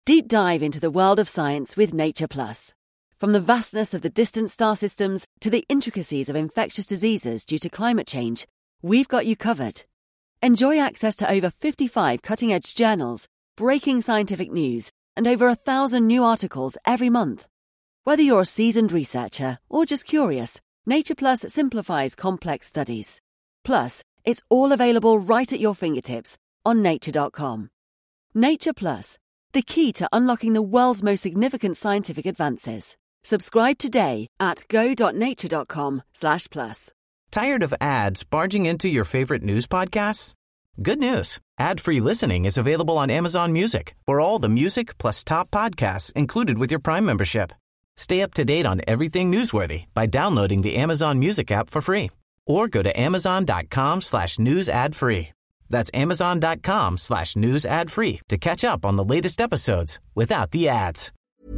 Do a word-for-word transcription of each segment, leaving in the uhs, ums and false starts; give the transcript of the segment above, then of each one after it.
Deep dive into the world of science with Nature Plus. From the vastness of the distant star systems to the intricacies of infectious diseases due to climate change, we've got you covered. Enjoy access to over fifty-five cutting-edge journals, breaking scientific news, and over a thousand new articles every month. Whether you're a seasoned researcher or just curious, Nature Plus simplifies complex studies. Plus, it's all available right at your fingertips on nature dot com. Nature Plus, the key to unlocking the world's most significant scientific advances. Subscribe today at go dot nature dot com slash plus. Tired of ads barging into your favorite news podcasts? Good news. Ad-free listening is available on Amazon Music for all the music plus top podcasts included with your Prime membership. Stay up to date on everything newsworthy by downloading the Amazon Music app for free or go to amazon.com slash news ad free. That's amazon.com slash news ad free to catch up on the latest episodes without the ads.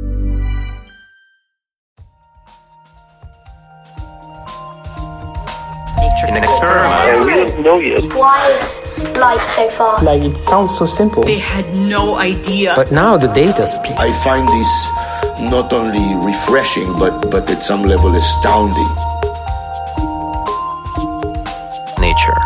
In an experiment. We don't know yet. Why is light so far? Like, it sounds so simple. They had no idea. But now the data speaks. I find this not only refreshing, but, but at some level astounding. Nature.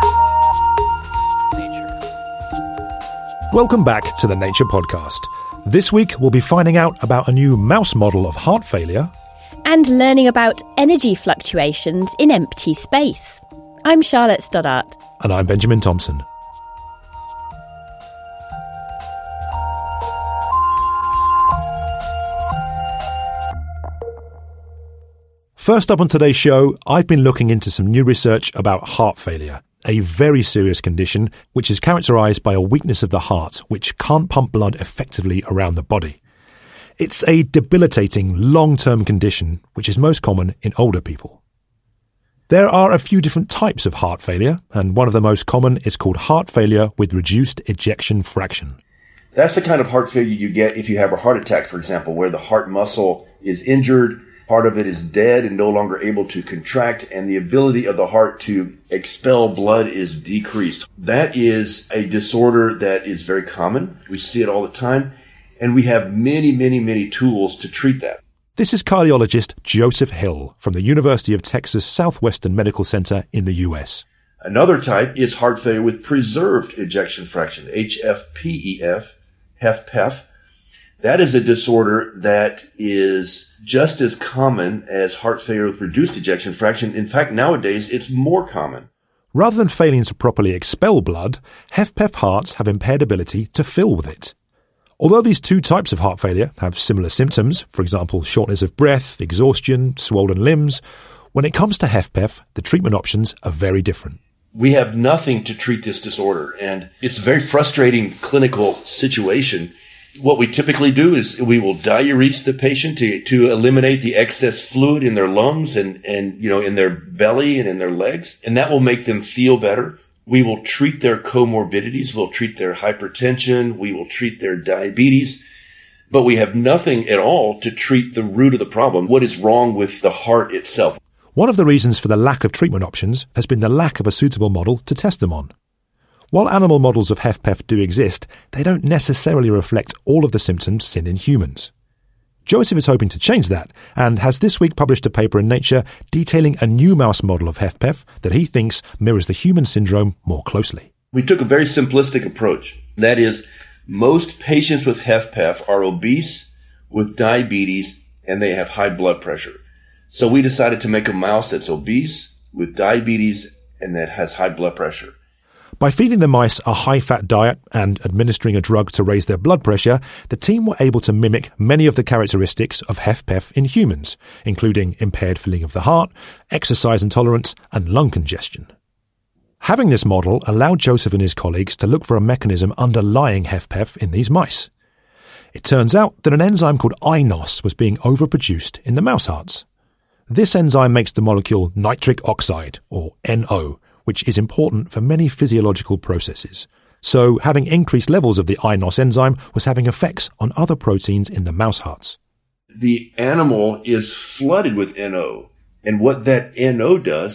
Welcome back to the Nature Podcast. This week we'll be finding out about a new mouse model of heart failure and learning about energy fluctuations in empty space. I'm Charlotte Stoddart. And I'm Benjamin Thompson. First up on today's show, I've been looking into some new research about heart failure, a very serious condition which is characterised by a weakness of the heart which can't pump blood effectively around the body. It's a debilitating long-term condition which is most common in older people. There are a few different types of heart failure, and one of the most common is called heart failure with reduced ejection fraction. That's the kind of heart failure you get if you have a heart attack, for example, where the heart muscle is injured, part of it is dead and no longer able to contract, and the ability of the heart to expel blood is decreased. That is a disorder that is very common. We see it all the time, and we have many, many, many tools to treat that. This is cardiologist Joseph Hill from the University of Texas Southwestern Medical Center in the U S. Another type is heart failure with preserved ejection fraction, H F P E F, H F P E F. That is a disorder that is just as common as heart failure with reduced ejection fraction. In fact, nowadays, it's more common. Rather than failing to properly expel blood, H F P E F hearts have impaired ability to fill with it. Although these two types of heart failure have similar symptoms, for example, shortness of breath, exhaustion, swollen limbs, when it comes to H F P E F, the treatment options are very different. We have nothing to treat this disorder, and it's a very frustrating clinical situation. What we typically do is we will diurese the patient to, to eliminate the excess fluid in their lungs and, and, you know, in their belly and in their legs, and that will make them feel better. We will treat their comorbidities. We'll treat their hypertension. We will treat their diabetes. But we have nothing at all to treat the root of the problem. What is wrong with the heart itself? One of the reasons for the lack of treatment options has been the lack of a suitable model to test them on. While animal models of H F P E F do exist, they don't necessarily reflect all of the symptoms seen in humans. Joseph is hoping to change that and has this week published a paper in Nature detailing a new mouse model of H F P E F that he thinks mirrors the human syndrome more closely. We took a very simplistic approach. That is, most patients with H F P E F are obese, with diabetes, and they have high blood pressure. So we decided to make a mouse that's obese, with diabetes, and that has high blood pressure. By feeding the mice a high-fat diet and administering a drug to raise their blood pressure, the team were able to mimic many of the characteristics of H F P E F in humans, including impaired filling of the heart, exercise intolerance, and lung congestion. Having this model allowed Joseph and his colleagues to look for a mechanism underlying H F P E F in these mice. It turns out that an enzyme called I N O S was being overproduced in the mouse hearts. This enzyme makes the molecule nitric oxide, or N O, which is important for many physiological processes. So having increased levels of the I N O S enzyme was having effects on other proteins in the mouse hearts. The animal is flooded with N O, and what that N O does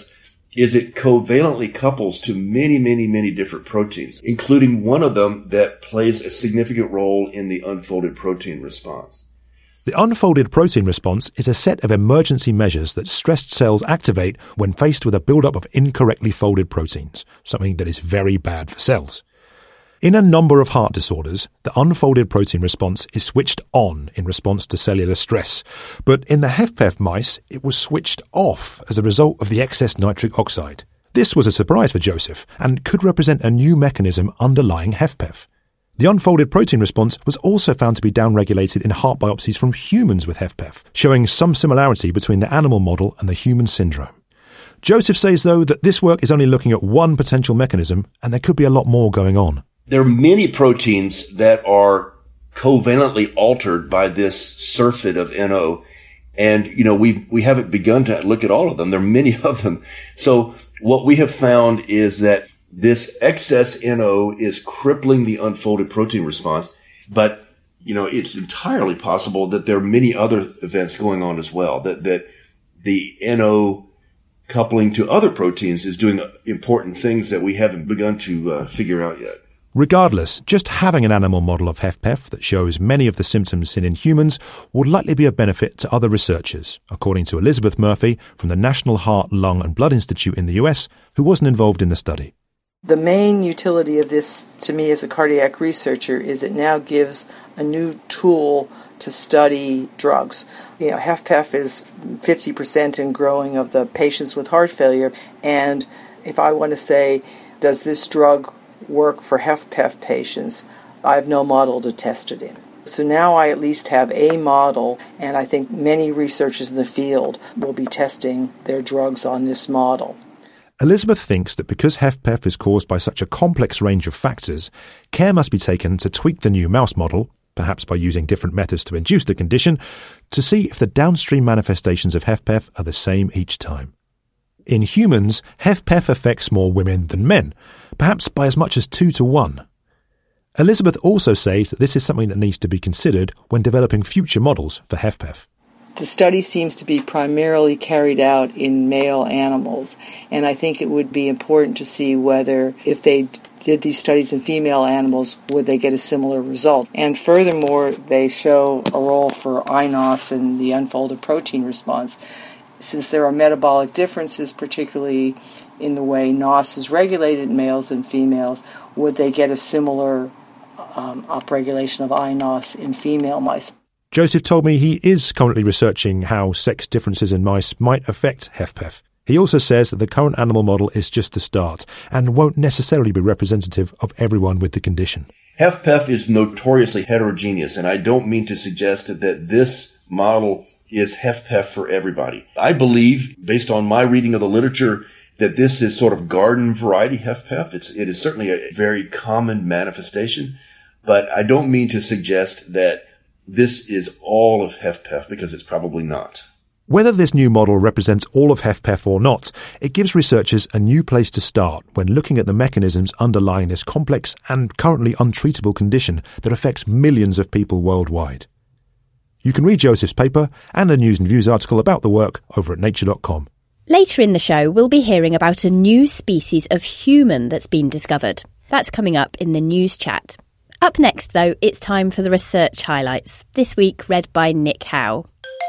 is it covalently couples to many, many, many different proteins, including one of them that plays a significant role in the unfolded protein response. The unfolded protein response is a set of emergency measures that stressed cells activate when faced with a buildup of incorrectly folded proteins, something that is very bad for cells. In a number of heart disorders, the unfolded protein response is switched on in response to cellular stress, but in the HFpEF mice, it was switched off as a result of the excess nitric oxide. This was a surprise for Joseph and could represent a new mechanism underlying HFpEF. The unfolded protein response was also found to be downregulated in heart biopsies from humans with HFpEF, showing some similarity between the animal model and the human syndrome. Joseph says, though, that this work is only looking at one potential mechanism and there could be a lot more going on. There are many proteins that are covalently altered by this surfeit of N O. And, you know, we we haven't begun to look at all of them. There are many of them. So what we have found is that this excess N O is crippling the unfolded protein response. But, you know, it's entirely possible that there are many other events going on as well, that, that the N O coupling to other proteins is doing important things that we haven't begun to uh, figure out yet. Regardless, just having an animal model of HFpEF that shows many of the symptoms seen in humans would likely be of benefit to other researchers, according to Elizabeth Murphy from the National Heart, Lung and Blood Institute in the U S, who wasn't involved in the study. The main utility of this to me as a cardiac researcher is it now gives a new tool to study drugs. You know, HFpEF is fifty percent and growing of the patients with heart failure, and if I want to say, does this drug work for HFpEF patients, I have no model to test it in. So now I at least have a model, and I think many researchers in the field will be testing their drugs on this model. Elizabeth thinks that because HFpEF is caused by such a complex range of factors, care must be taken to tweak the new mouse model, perhaps by using different methods to induce the condition, to see if the downstream manifestations of HFpEF are the same each time. In humans, HFpEF affects more women than men, perhaps by as much as two to one. Elizabeth also says that this is something that needs to be considered when developing future models for HFpEF. The study seems to be primarily carried out in male animals, and I think it would be important to see whether, if they did these studies in female animals, would they get a similar result. And furthermore, they show a role for I N O S and the unfolded protein response. Since there are metabolic differences, particularly in the way N O S is regulated in males and females, would they get a similar um, upregulation of I N O S in female mice? Joseph told me he is currently researching how sex differences in mice might affect HFpEF. He also says that the current animal model is just the start and won't necessarily be representative of everyone with the condition. HFpEF is notoriously heterogeneous, and I don't mean to suggest that this model is HFpEF for everybody. I believe, based on my reading of the literature, that this is sort of garden variety HFpEF. It's, it is certainly a very common manifestation, but I don't mean to suggest that this is all of HFpEF, because it's probably not. Whether this new model represents all of HFpEF or not, it gives researchers a new place to start when looking at the mechanisms underlying this complex and currently untreatable condition that affects millions of people worldwide. You can read Joseph's paper and a News and Views article about the work over at nature dot com. Later in the show, we'll be hearing about a new species of human that's been discovered. That's coming up in the news chat. Up next, though, it's time for the research highlights, this week read by Nick Howe.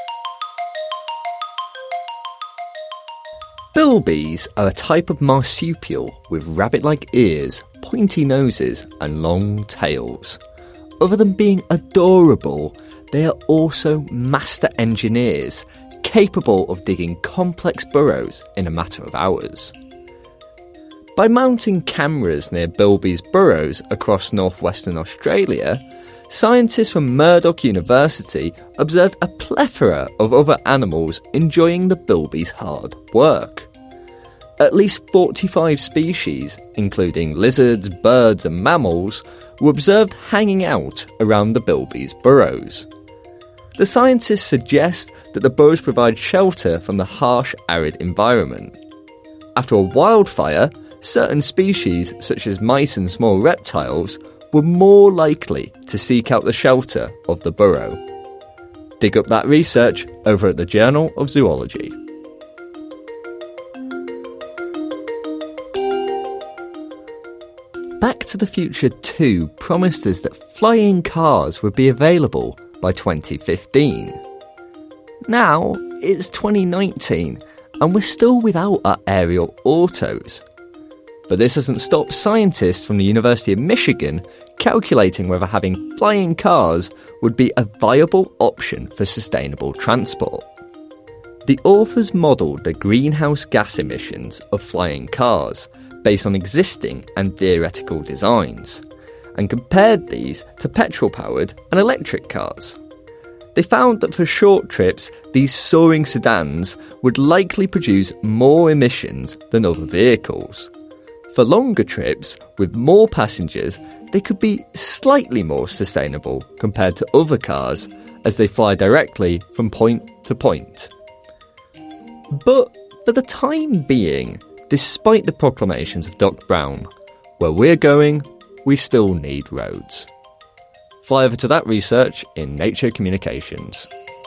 Bilbies are a type of marsupial with rabbit-like ears, pointy noses and long tails. Other than being adorable, they are also master engineers, capable of digging complex burrows in a matter of hours. By mounting cameras near bilbies' burrows across northwestern Australia, scientists from Murdoch University observed a plethora of other animals enjoying the bilbies' hard work. At least forty-five species, including lizards, birds and mammals, were observed hanging out around the bilbies' burrows. The scientists suggest that the burrows provide shelter from the harsh, arid environment. After a wildfire, certain species, such as mice and small reptiles, were more likely to seek out the shelter of the burrow. Dig up that research over at the Journal of Zoology. for the Future two promised us that flying cars would be available by twenty fifteen. Now it's twenty nineteen and we're still without our aerial autos. But this hasn't stopped scientists from the University of Michigan calculating whether having flying cars would be a viable option for sustainable transport. The authors modelled the greenhouse gas emissions of flying cars based on existing and theoretical designs, and compared these to petrol-powered and electric cars. They found that for short trips, these soaring sedans would likely produce more emissions than other vehicles. For longer trips, with more passengers, they could be slightly more sustainable compared to other cars as they fly directly from point to point. But for the time being, despite the proclamations of Doctor Brown, where we're going, we still need roads. Fly over to that research in Nature Communications.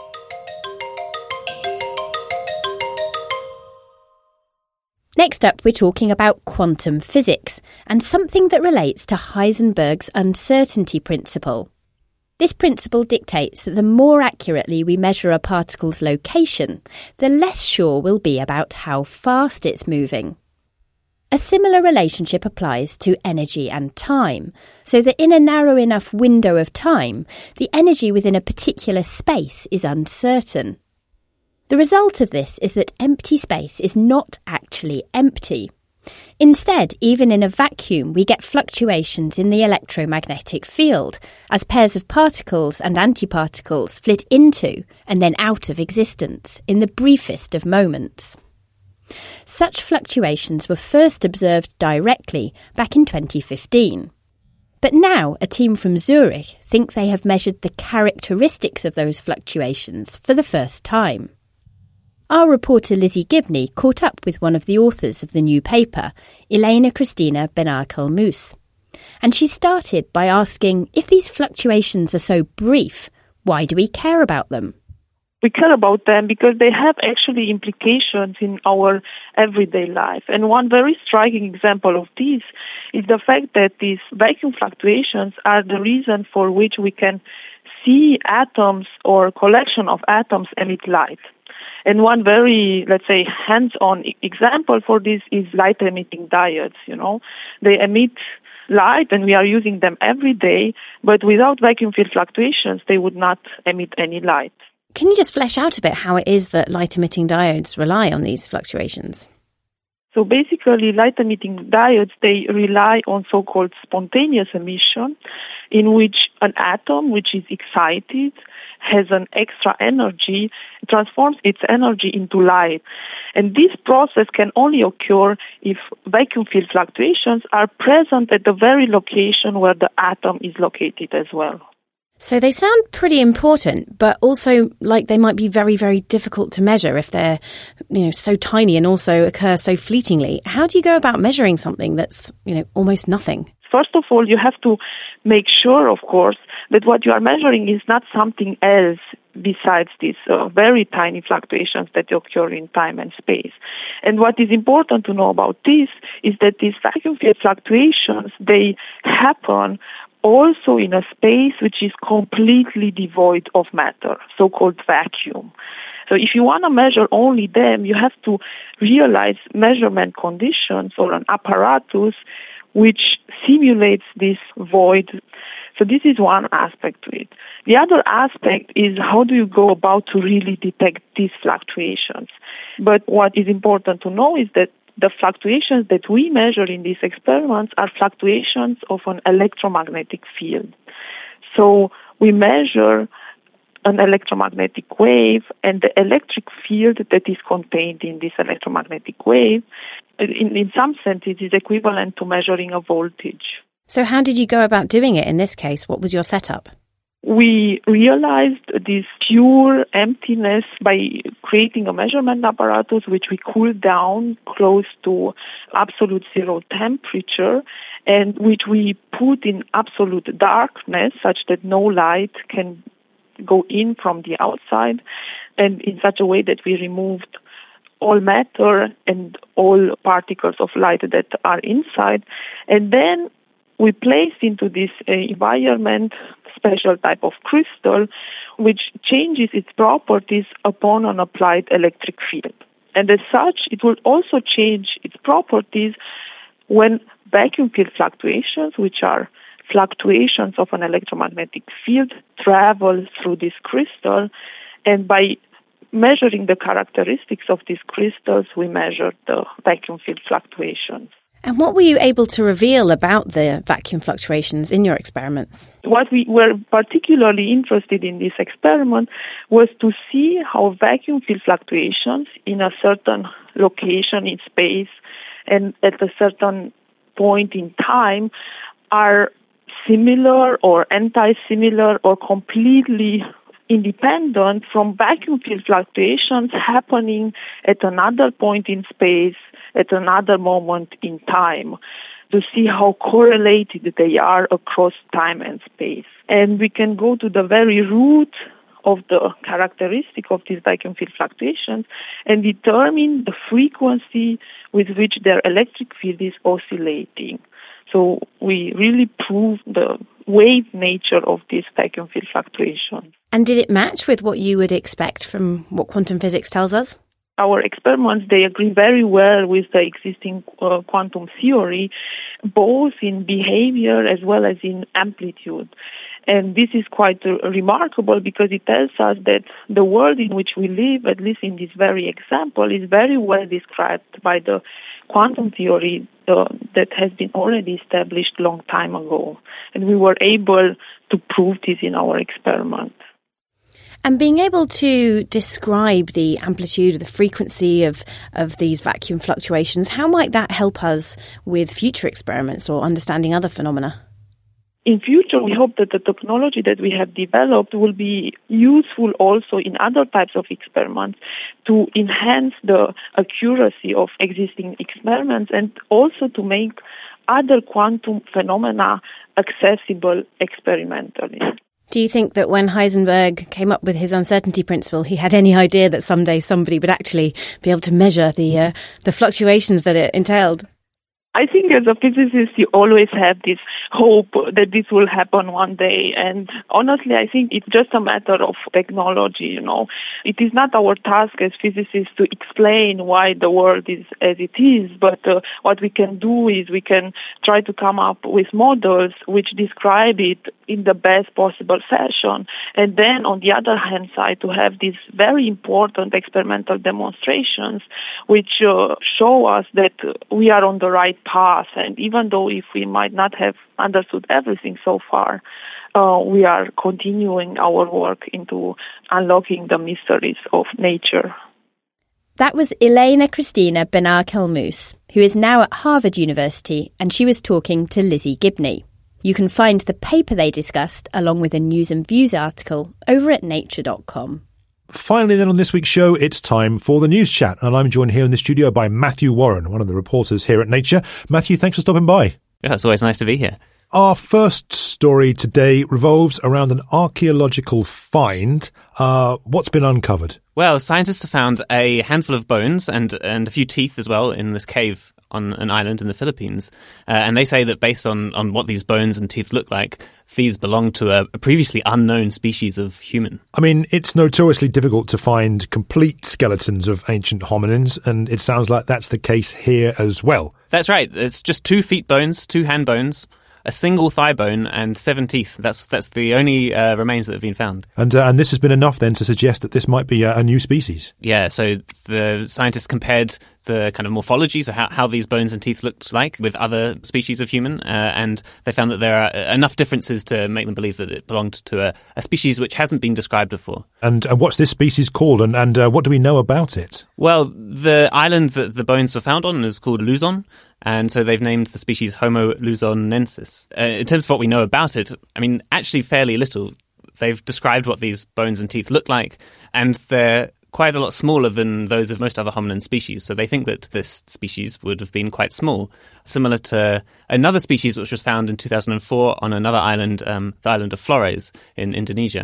Next up, we're talking about quantum physics and something that relates to Heisenberg's uncertainty principle. This principle dictates that the more accurately we measure a particle's location, the less sure we'll be about how fast it's moving. A similar relationship applies to energy and time, so that in a narrow enough window of time, the energy within a particular space is uncertain. The result of this is that empty space is not actually empty. Instead, even in a vacuum, we get fluctuations in the electromagnetic field, as pairs of particles and antiparticles flit into and then out of existence in the briefest of moments. Such fluctuations were first observed directly back in twenty fifteen. But now a team from Zurich think they have measured the characteristics of those fluctuations for the first time. Our reporter Lizzie Gibney caught up with one of the authors of the new paper, Elena Christina Benar-Kelmus. And she started by asking, if these fluctuations are so brief, why do we care about them? We care about them because they have actually implications in our everyday life. And one very striking example of this is the fact that these vacuum fluctuations are the reason for which we can see atoms or collection of atoms emit light. And one very, let's say, hands-on example for this is light-emitting diodes, you know. They emit light and we are using them every day, but without vacuum field fluctuations, they would not emit any light. Can you just flesh out a bit how it is that light-emitting diodes rely on these fluctuations? So basically, light-emitting diodes, they rely on so-called spontaneous emission, in which an atom, which is excited, has an extra energy, transforms its energy into light. And this process can only occur if vacuum field fluctuations are present at the very location where the atom is located as well. So they sound pretty important, but also like they might be very, very difficult to measure if they're, you know, so tiny and also occur so fleetingly. How do you go about measuring something that's, you know, almost nothing? First of all, you have to make sure, of course, that what you are measuring is not something else besides these uh, very tiny fluctuations that occur in time and space. And what is important to know about this is that these vacuum field fluctuations, they happen also in a space which is completely devoid of matter, so-called vacuum. So if you want to measure only them, you have to realize measurement conditions or an apparatus which simulates this void. So this is one aspect to it. The other aspect is how do you go about to really detect these fluctuations? But what is important to know is that the fluctuations that we measure in these experiments are fluctuations of an electromagnetic field. So we measure an electromagnetic wave, and the electric field that is contained in this electromagnetic wave, in, in some sense, it is equivalent to measuring a voltage. So how did you go about doing it in this case? What was your setup? We realized this pure emptiness by creating a measurement apparatus which we cooled down close to absolute zero temperature and which we put in absolute darkness such that no light can go in from the outside, and in such a way that we removed all matter and all particles of light that are inside. And then we place into this uh, environment special type of crystal which changes its properties upon an applied electric field. And as such, it will also change its properties when vacuum field fluctuations, which are fluctuations of an electromagnetic field, travel through this crystal. And by measuring the characteristics of these crystals, we measure the vacuum field fluctuations. And what were you able to reveal about the vacuum fluctuations in your experiments? What we were particularly interested in this experiment was to see how vacuum field fluctuations in a certain location in space and at a certain point in time are similar or anti-similar or completely independent from vacuum field fluctuations happening at another point in space at another moment in time, to see how correlated they are across time and space. And we can go to the very root of the characteristic of these vacuum field fluctuations and determine the frequency with which their electric field is oscillating. So we really prove the wave nature of these vacuum field fluctuations. And did it match with what you would expect from what quantum physics tells us? Our experiments, they agree very well with the existing uh, quantum theory, both in behavior as well as in amplitude. And this is quite uh, remarkable because it tells us that the world in which we live, at least in this very example, is very well described by the quantum theory uh, that has been already established a long time ago. And we were able to prove this in our experiment. And being able to describe the amplitude or the frequency of, of these vacuum fluctuations, how might that help us with future experiments or understanding other phenomena? In future, we hope that the technology that we have developed will be useful also in other types of experiments to enhance the accuracy of existing experiments and also to make other quantum phenomena accessible experimentally. Do you think that when Heisenberg came up with his uncertainty principle, he had any idea that someday somebody would actually be able to measure the uh, the fluctuations that it entailed? I think as a physicist, you always have this hope that this will happen one day. And honestly, I think it's just a matter of technology, you know. It is not our task as physicists to explain why the world is as it is, but uh, what we can do is we can try to come up with models which describe it in the best possible fashion. And then on the other hand side, to have these very important experimental demonstrations which uh, show us that we are on the right path. And even though if we might not have understood everything so far, uh, we are continuing our work into unlocking the mysteries of nature. That was Elena Christina Benar-Kelmus, who is now at Harvard University, and she was talking to Lizzie Gibney. You can find the paper they discussed, along with a News and Views article, over at nature dot com. Finally, then, on this week's show, it's time for the News Chat, and I'm joined here in the studio by Matthew Warren, one of the reporters here at Nature. Matthew, thanks for stopping by. Yeah, it's always nice to be here. Our first story today revolves around an archaeological find. Uh, what's been uncovered? Well, scientists have found a handful of bones and, and a few teeth as well in this cave on an island in the Philippines. Uh, and they say that based on, on what these bones and teeth look like, these belong to a, a previously unknown species of human. I mean, it's notoriously difficult to find complete skeletons of ancient hominins, and it sounds like that's the case here as well. That's right. It's just two feet bones, two hand bones, a single thigh bone and seven teeth. That's that's the only uh, remains that have been found. And uh, and this has been enough then to suggest that this might be a, a new species. Yeah, so the scientists compared the kind of morphology, so how, how these bones and teeth looked like with other species of human, uh, and they found that there are enough differences to make them believe that it belonged to a, a species which hasn't been described before. And uh, what's this species called, and, and uh, what do we know about it? Well, the island that the bones were found on is called Luzon, and so they've named the species Homo luzonensis. Uh, in terms of what we know about it, I mean, actually fairly little. They've described what these bones and teeth look like, and they're quite a lot smaller than those of most other hominin species. So they think that this species would have been quite small, similar to another species which was found in two thousand four on another island, um, the island of Flores in Indonesia.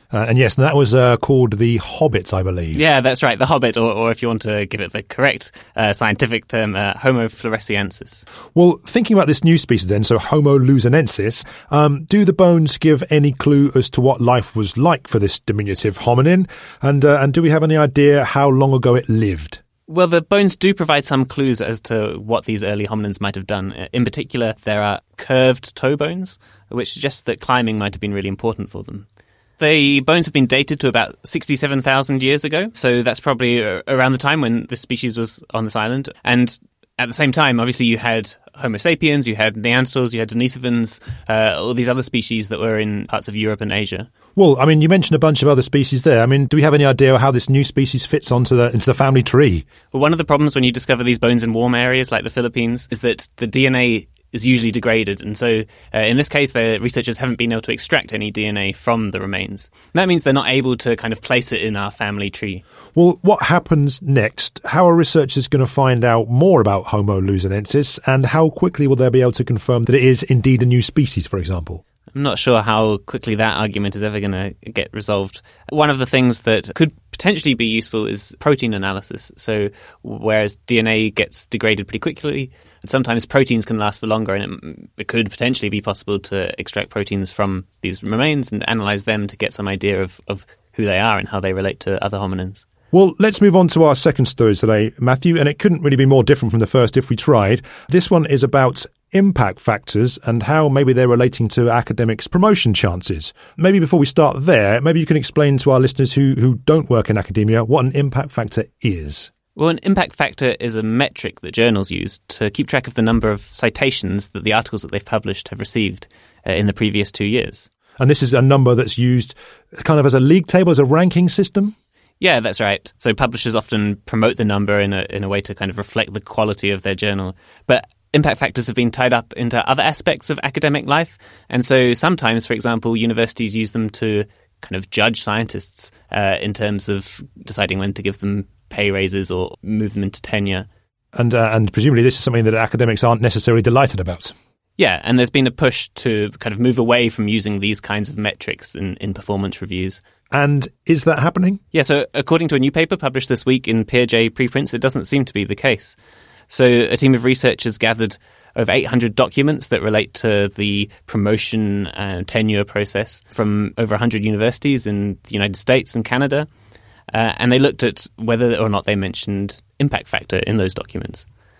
Uh, and yes, and that was uh, called The Hobbit, I believe. Yeah, that's right, The Hobbit, or, or if you want to give it the correct uh, scientific term, uh, Homo floresiensis. Well, thinking about this new species then, so Homo luzonensis, um, do the bones give any clue as to what life was like for this diminutive hominin? And, uh, and do we have any idea how long ago it lived? Well, the bones do provide some clues as to what these early hominins might have done. In particular, there are curved toe bones, which suggests that climbing might have been really important for them. The bones have been dated to about sixty-seven thousand years ago, so that's probably around the time when this species was on this island. And at the same time, obviously, you had Homo sapiens, you had Neanderthals, you had Denisovans, uh, all these other species that were in parts of Europe and Asia. Well, I mean, you mentioned a bunch of other species there. I mean, do we have any idea how this new species fits onto the into the family tree? Well, one of the problems when you discover these bones in warm areas like the Philippines is that the D N A is usually degraded. And so uh, in this case, the researchers haven't been able to extract any D N A from the remains. And that means they're not able to kind of place it in our family tree. Well, what happens next? How are researchers going to find out more about Homo luzonensis, and how quickly will they be able to confirm that it is indeed a new species, for example? I'm not sure how quickly that argument is ever going to get resolved. One of the things that could potentially be useful is protein analysis. So whereas D N A gets degraded pretty quickly, sometimes proteins can last for longer, and it, it could potentially be possible to extract proteins from these remains and analyse them to get some idea of, of who they are and how they relate to other hominins. Well, let's move on to our second story today, Matthew, and it couldn't really be more different from the first if we tried. This one is about impact factors and how maybe they're relating to academics' promotion chances. Maybe before we start there, maybe you can explain to our listeners who, who don't work in academia what an impact factor is. Well, an impact factor is a metric that journals use to keep track of the number of citations that the articles that they've published have received uh, in the previous two years. And this is a number that's used kind of as a league table, as a ranking system? Yeah, that's right. So publishers often promote the number in a in a way to kind of reflect the quality of their journal. But impact factors have been tied up into other aspects of academic life. And so sometimes, for example, universities use them to kind of judge scientists uh, in terms of deciding when to give them pay raises or move them into tenure. And uh, and presumably this is something that academics aren't necessarily delighted about. Yeah, and there's been a push to kind of move away from using these kinds of metrics in, in performance reviews. And is that happening? Yeah, so according to a new paper published this week in Peerjay Preprints, it doesn't seem to be the case. So a team of researchers gathered over eight hundred documents that relate to the promotion and tenure process from over one hundred universities in the United States and Canada. Uh, and they looked at whether or not they mentioned impact factor in those documents.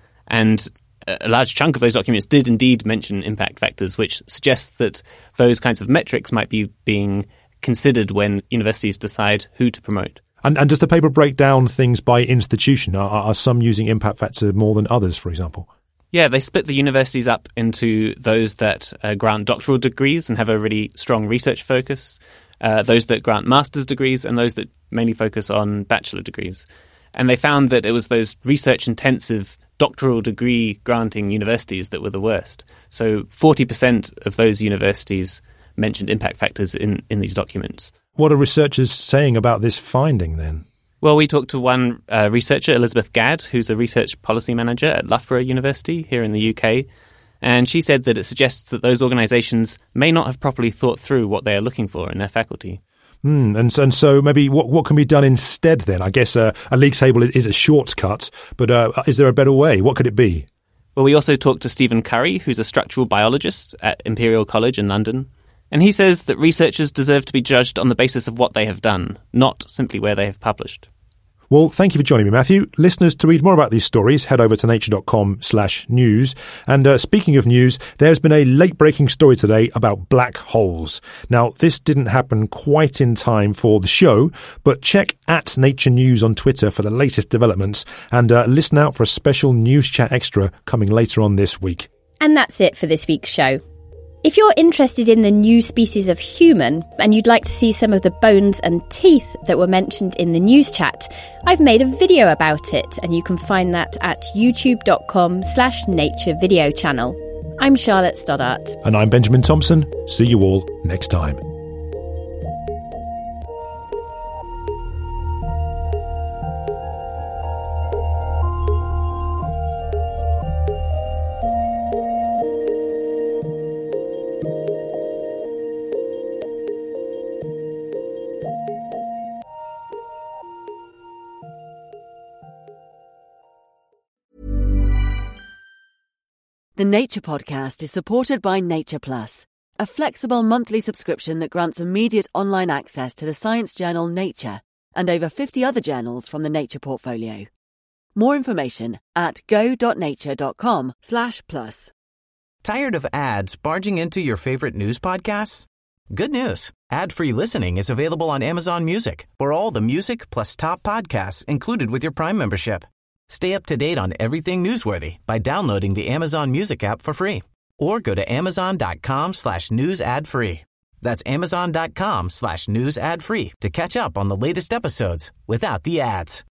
And a large chunk of those documents did indeed mention impact factors, which suggests that those kinds of metrics might be being considered when universities decide who to promote. And, and does the paper break down things by institution? Are, are some using impact factor more than others, for example? Yeah, they split the universities up into those that uh, grant doctoral degrees and have a really strong research focus, uh, those that grant master's degrees, and those that mainly focus on bachelor degrees. And they found that it was those research-intensive doctoral degree granting universities that were the worst. So forty percent of those universities mentioned impact factors in, in these documents. What are researchers saying about this finding then? Well, we talked to one uh, researcher, Elizabeth Gadd, who's a research policy manager at Loughborough University here in the U K, and she said that it suggests that those organisations may not have properly thought through what they are looking for in their faculty. Mm, and, so, and so maybe what, what can be done instead then? I guess uh, a league table is a shortcut, but uh, is there a better way? What could it be? Well, we also talked to Stephen Curry, who's a structural biologist at Imperial College in London. And he says that researchers deserve to be judged on the basis of what they have done, not simply where they have published. Well, thank you for joining me, Matthew. Listeners, to read more about these stories, head over to nature.com slash news. And uh, speaking of news, there's been a late-breaking story today about black holes. Now, this didn't happen quite in time for the show, but check at Nature News on Twitter for the latest developments, and uh, listen out for a special News Chat Extra coming later on this week. And that's it for this week's show. If you're interested in the new species of human and you'd like to see some of the bones and teeth that were mentioned in the news chat, I've made a video about it, and you can find that at youtube.com slash nature video channel. I'm Charlotte Stoddart. And I'm Benjamin Thompson. See you all next time. The Nature Podcast is supported by Nature Plus, a flexible monthly subscription that grants immediate online access to the science journal Nature and over fifty other journals from the Nature portfolio. More information at go.nature.com slash plus. Tired of ads barging into your favorite news podcasts? Good news. Ad-free listening is available on Amazon Music for all the music plus top podcasts included with your Prime membership. Stay up to date on everything newsworthy by downloading the Amazon Music app for free or go to amazon.com slash news ad free. That's amazon.com slash news ad free to catch up on the latest episodes without the ads.